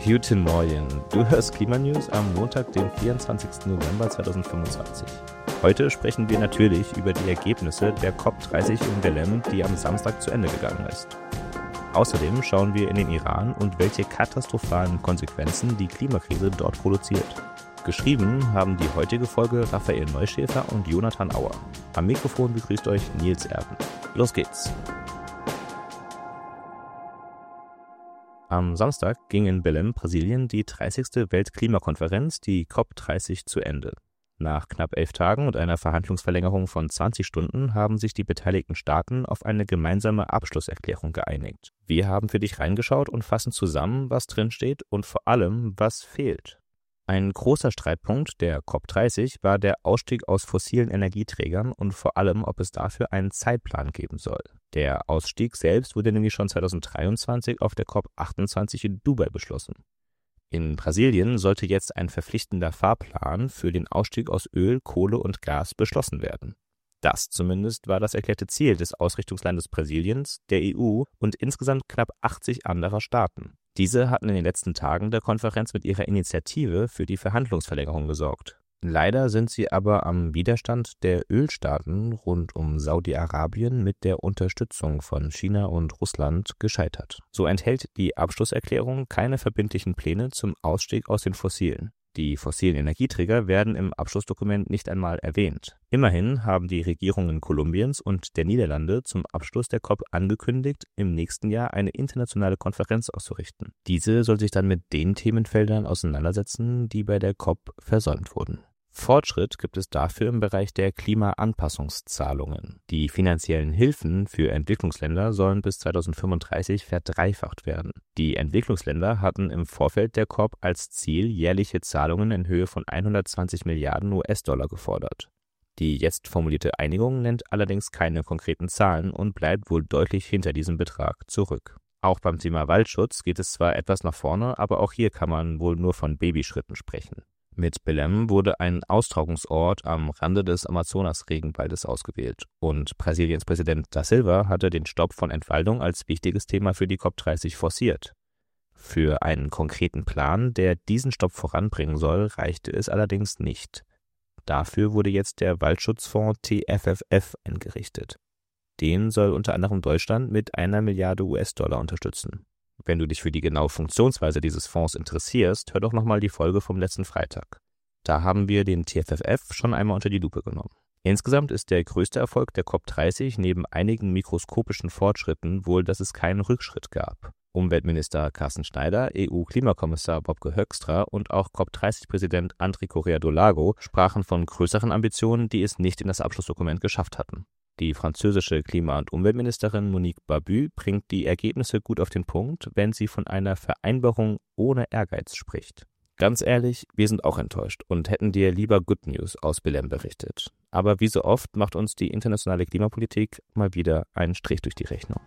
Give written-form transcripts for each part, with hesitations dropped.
Guten Morgen, du hörst Klimanews am Montag, den 24. November 2025. Heute sprechen wir natürlich über die Ergebnisse der COP30 in Belém, die am Samstag zu Ende gegangen ist. Außerdem schauen wir in den Iran und welche katastrophalen Konsequenzen die Klimakrise dort produziert. Geschrieben haben die heutige Folge Raphael Neuschäfer und Jonathan Auer. Am Mikrofon begrüßt euch Nils Erben. Los geht's! Am Samstag ging in Belém, Brasilien, die 30. Weltklimakonferenz, die COP30, zu Ende. Nach knapp 11 Tagen und einer Verhandlungsverlängerung von 20 Stunden haben sich die beteiligten Staaten auf eine gemeinsame Abschlusserklärung geeinigt. Wir haben für dich reingeschaut und fassen zusammen, was drinsteht und vor allem, was fehlt. Ein großer Streitpunkt der COP30 war der Ausstieg aus fossilen Energieträgern und vor allem, ob es dafür einen Zeitplan geben soll. Der Ausstieg selbst wurde nämlich schon 2023 auf der COP28 in Dubai beschlossen. In Brasilien sollte jetzt ein verpflichtender Fahrplan für den Ausstieg aus Öl, Kohle und Gas beschlossen werden. Das zumindest war das erklärte Ziel des Ausrichtungslandes Brasiliens, der EU und insgesamt knapp 80 anderer Staaten. Diese hatten in den letzten Tagen der Konferenz mit ihrer Initiative für die Verhandlungsverlängerung gesorgt. Leider sind sie aber am Widerstand der Ölstaaten rund um Saudi-Arabien mit der Unterstützung von China und Russland gescheitert. So enthält die Abschlusserklärung keine verbindlichen Pläne zum Ausstieg aus den Fossilen. Die fossilen Energieträger werden im Abschlussdokument nicht einmal erwähnt. Immerhin haben die Regierungen Kolumbiens und der Niederlande zum Abschluss der COP angekündigt, im nächsten Jahr eine internationale Konferenz auszurichten. Diese soll sich dann mit den Themenfeldern auseinandersetzen, die bei der COP versäumt wurden. Fortschritt gibt es dafür im Bereich der Klimaanpassungszahlungen. Die finanziellen Hilfen für Entwicklungsländer sollen bis 2035 verdreifacht werden. Die Entwicklungsländer hatten im Vorfeld der COP als Ziel jährliche Zahlungen in Höhe von 120 Milliarden US-Dollar gefordert. Die jetzt formulierte Einigung nennt allerdings keine konkreten Zahlen und bleibt wohl deutlich hinter diesem Betrag zurück. Auch beim Thema Waldschutz geht es zwar etwas nach vorne, aber auch hier kann man wohl nur von Babyschritten sprechen. Mit Belém wurde ein Austragungsort am Rande des Amazonas-Regenwaldes ausgewählt und Brasiliens Präsident Da Silva hatte den Stopp von Entwaldung als wichtiges Thema für die COP30 forciert. Für einen konkreten Plan, der diesen Stopp voranbringen soll, reichte es allerdings nicht. Dafür wurde jetzt der Waldschutzfonds TFFF eingerichtet. Den soll unter anderem Deutschland mit 1 Milliarde US-Dollar unterstützen. Wenn du dich für die genaue Funktionsweise dieses Fonds interessierst, hör doch nochmal die Folge vom letzten Freitag. Da haben wir den TFFF schon einmal unter die Lupe genommen. Insgesamt ist der größte Erfolg der COP30 neben einigen mikroskopischen Fortschritten wohl, dass es keinen Rückschritt gab. Umweltminister Carsten Schneider, EU-Klimakommissar Bobke Hoekstra und auch COP30-Präsident André Correa do Lago sprachen von größeren Ambitionen, die es nicht in das Abschlussdokument geschafft hatten. Die französische Klima- und Umweltministerin Monique Babu bringt die Ergebnisse gut auf den Punkt, wenn sie von einer Vereinbarung ohne Ehrgeiz spricht. Ganz ehrlich, wir sind auch enttäuscht und hätten dir lieber Good News aus Belém berichtet. Aber wie so oft macht uns die internationale Klimapolitik mal wieder einen Strich durch die Rechnung.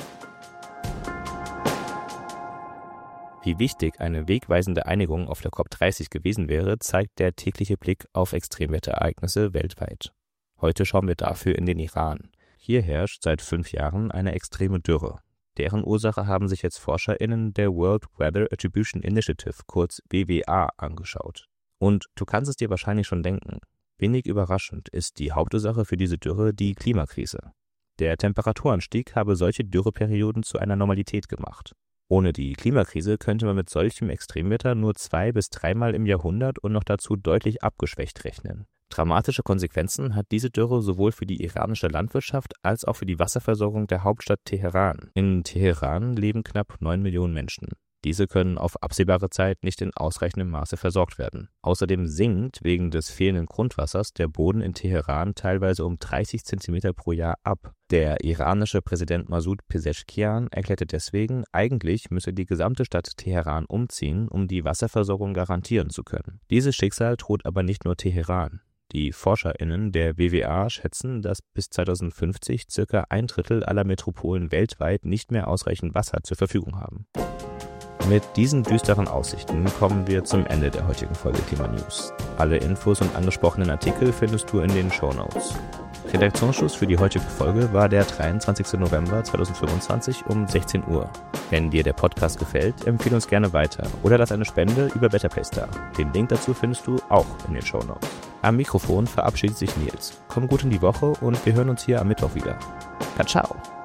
Wie wichtig eine wegweisende Einigung auf der COP30 gewesen wäre, zeigt der tägliche Blick auf Extremwetterereignisse weltweit. Heute schauen wir dafür in den Iran. Hier herrscht seit 5 Jahren eine extreme Dürre. Deren Ursache haben sich jetzt ForscherInnen der World Weather Attribution Initiative, kurz WWA, angeschaut. Und du kannst es dir wahrscheinlich schon denken, wenig überraschend ist die Hauptursache für diese Dürre die Klimakrise. Der Temperaturanstieg habe solche Dürreperioden zu einer Normalität gemacht. Ohne die Klimakrise könnte man mit solchem Extremwetter nur 2- bis 3-mal im Jahrhundert und noch dazu deutlich abgeschwächt rechnen. Dramatische Konsequenzen hat diese Dürre sowohl für die iranische Landwirtschaft als auch für die Wasserversorgung der Hauptstadt Teheran. In Teheran leben knapp 9 Millionen Menschen. Diese können auf absehbare Zeit nicht in ausreichendem Maße versorgt werden. Außerdem sinkt wegen des fehlenden Grundwassers der Boden in Teheran teilweise um 30 cm pro Jahr ab. Der iranische Präsident Masoud Pezeshkian erklärte deswegen, eigentlich müsse die gesamte Stadt Teheran umziehen, um die Wasserversorgung garantieren zu können. Dieses Schicksal droht aber nicht nur Teheran. Die ForscherInnen der WWA schätzen, dass bis 2050 ca. 1/3 aller Metropolen weltweit nicht mehr ausreichend Wasser zur Verfügung haben. Mit diesen düsteren Aussichten kommen wir zum Ende der heutigen Folge Klimanews. Alle Infos und angesprochenen Artikel findest du in den Shownotes. Redaktionsschluss für die heutige Folge war der 23. November 2025 um 16 Uhr. Wenn dir der Podcast gefällt, empfehle uns gerne weiter oder lass eine Spende über Better Place da. Den Link dazu findest du auch in den Shownotes. Am Mikrofon verabschiedet sich Nils. Komm gut in die Woche und wir hören uns hier am Mittwoch wieder. Ciao.